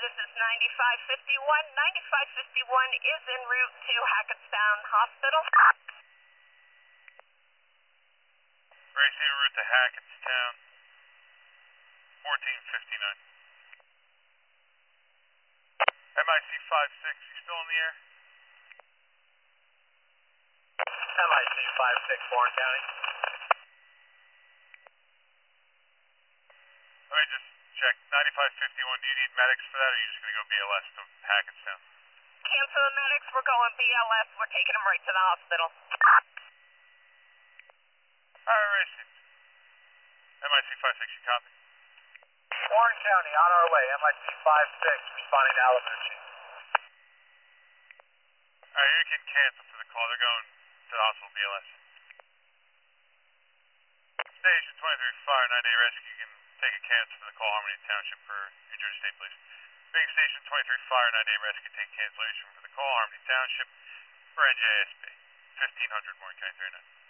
this is 9551. 9551 is en route to Hackettstown Hospital. Racing en route to Hackettstown, 1459. MIC 56, you still in the air? MIC 56, Warren County. Let me just check. 9551, do you need medics for that, or are you just going to go BLS to Hackettstown? Cancel the medics, we're going BLS, we're taking them right to the hospital. Alright, racing. MIC 56, you copy? Warren County, on our way. MIC 56, responding to elevator chief. Alright, you're getting canceled for the call. They're going to the hospital BLS. Station 23 Fire 9A Rescue, you can take a cancel for the call, Harmony Township for New Jersey State Police. Being Station 23 Fire 9A Rescue, take cancellation for the call, Harmony Township for NJSP. 1500 Warren County 39.